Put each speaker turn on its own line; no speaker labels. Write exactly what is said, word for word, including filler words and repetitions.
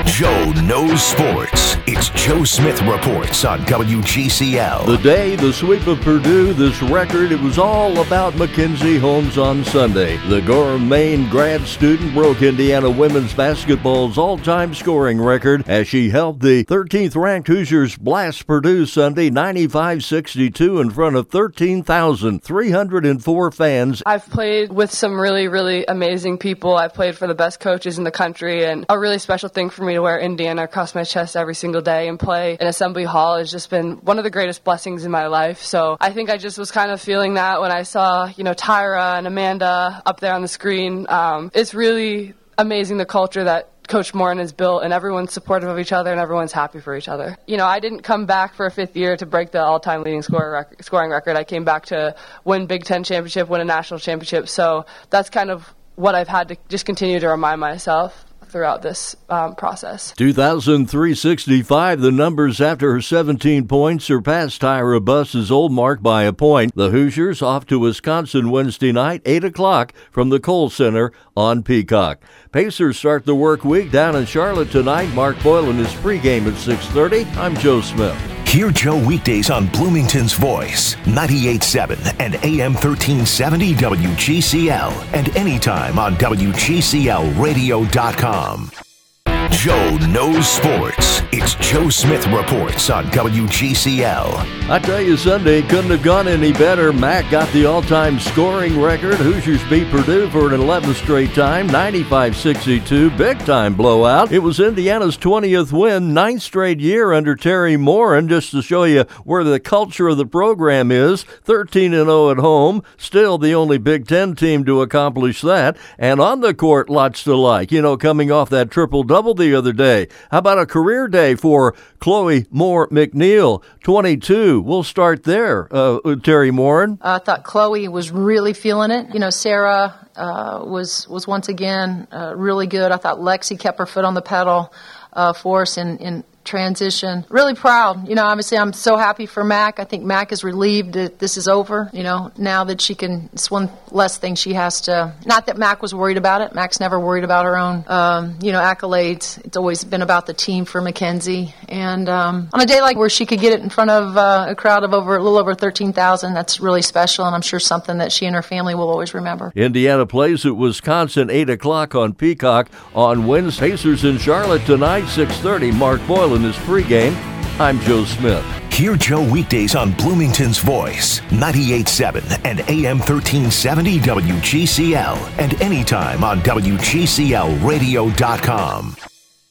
Joe knows sports. It's Joe Smith Reports on W G C L.
The day, the sweep of Purdue, this record, it was all about Mackenzie Holmes on Sunday. The Gorham, Maine grad student broke Indiana women's basketball's all-time scoring record as she helped the thirteenth-ranked Hoosiers blast Purdue Sunday ninety-five sixty-two in front of thirteen thousand three hundred four fans.
I've played with some really, really amazing people. I've played for the best coaches in the country, and a really special thing for me to wear Indiana across my chest every single day and play in Assembly Hall has just been one of the greatest blessings in my life. So I think I just was kind of feeling that when I saw, you know, Tyra and Amanda up there on the screen. Um, it's really amazing the culture that Coach Morin has built, and everyone's supportive of each other and everyone's happy for each other. You know, I didn't come back for a fifth year to break the all-time leading scorer rec- scoring record. I came back to win Big Ten championship, win a national championship. So that's kind of what I've had to just continue to remind myself throughout this um, process.
two thousand three sixty-five, the numbers after her seventeen points surpassed Tyra Buss's old mark by a point. The Hoosiers off to Wisconsin Wednesday night, eight o'clock from the Kohl Center on Peacock. Pacers start the work week down in Charlotte tonight. Mark Boyle in his pregame at six thirty. I'm Joe Smith.
Hear Joe weekdays on Bloomington's Voice, ninety-eight point seven and A M thirteen seventy W G C L, and anytime on W G C L radio dot com. Joe knows sports. It's Joe Smith Reports on W G C L.
I tell you, Sunday couldn't have gone any better. Mac got the all-time scoring record. Hoosiers beat Purdue for an eleventh straight time, ninety-five sixty-two, big-time blowout. It was Indiana's twentieth win, ninth straight year under Terry Morin. Just to show you where the culture of the program is, thirteen and oh at home, still the only Big Ten team to accomplish that. And on the court, lots to like. You know, coming off that triple-double the other day. How about a career day for Chloe Moore McNeil, twenty-two. We'll start there, uh, Terry Morin.
I thought Chloe was really feeling it. You know, Sarah uh, was was once again uh, really good. I thought Lexi kept her foot on the pedal uh, for us in, in transition. Really proud. You know, obviously I'm so happy for Mac. I think Mac is relieved that this is over. You know, now that she can, it's one less thing she has to, not that Mac was worried about it. Mac's never worried about her own, um, you know, accolades. It's always been about the team for Mackenzie. And um, on a day like where she could get it in front of uh, a crowd of over a little over thirteen thousand, that's really special, and I'm sure something that she and her family will always remember.
Indiana plays at Wisconsin, eight o'clock on Peacock on Wednesday. Pacers in Charlotte tonight, six thirty. Mark Boyle in his pregame. I'm Joe Smith.
Hear Joe weekdays on Bloomington's Voice, ninety-eight point seven and A M thirteen seventy W G C L, and anytime on W G C L radio dot com.